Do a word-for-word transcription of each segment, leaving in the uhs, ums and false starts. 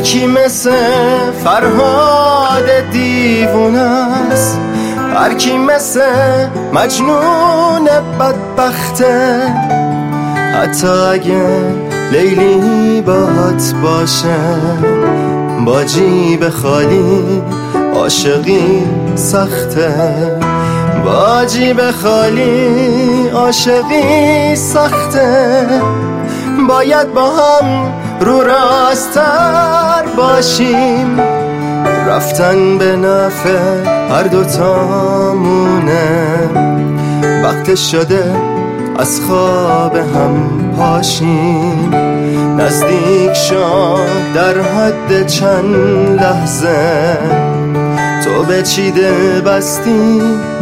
کی مثل فرهاد دیوونه است، هر کی مثل مجنون بدبخته. حتی اگه لیلی باهات باشه، با جیب خالی عاشقی سخته. با جیب خالی عاشقی سخته. باید با هم رو راستر باشیم، رفتن به نفع هر دوتامونه. وقت شده از خواب هم پاشیم، نزدیک شد در حد چند لحظه. تو به چی دل بستی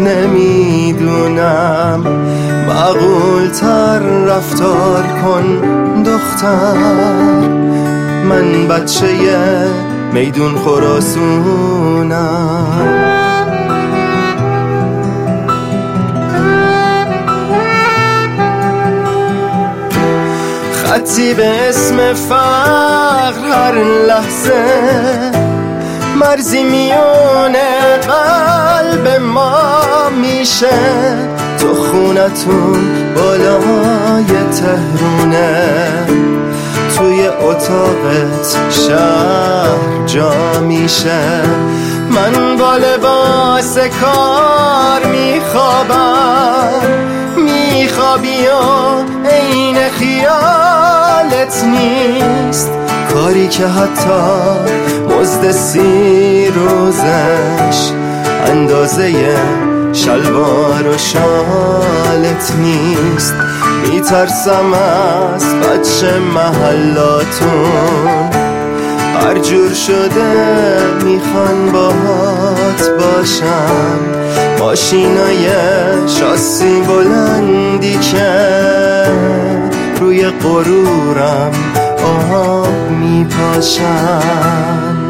نمیدونم، معقول تر رفتار کن دختر. من بچه میدون خراسونم. خطی به اسم فقر هر لحظه، مرزی میونه قلب ما میشه. تو خونتون بالای تهرونه، توی اتاقت شهر جا میشه. من با لباس کار میخوابم، میخوابی و عین خیالت نیست. کاری که حتی مزد سی روزش اندازه شلوار و شالت نیست. میترسم از بچه محلاتون، هر جور شده میخوان باهات باشن. ماشینای شاسی بلندی که روی غرورم آب میپاشن.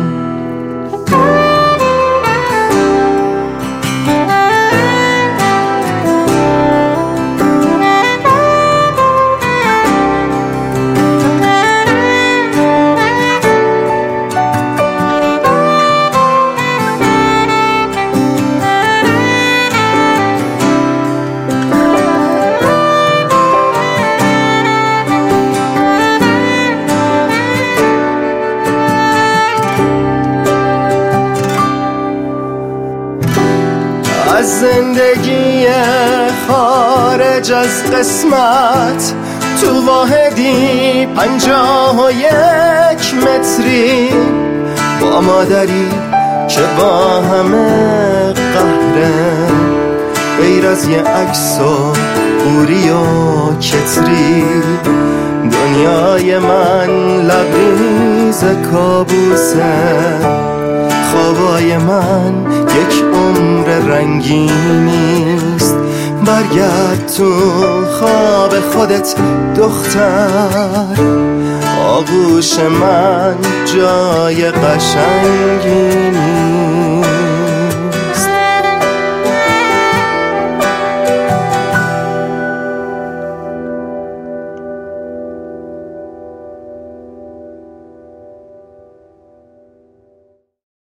از زندگی خارج از قسمت، تو واحدی پنجاه و یک متری، با مادری که با همه قهره. غیر از یه عکس و قوری و کتری، دنیای من لبریز کابوسه. خوابای من یک عمر رنگینیست. برگرد تو خواب خودت دختر، آغوش من جای قشنگی نیست.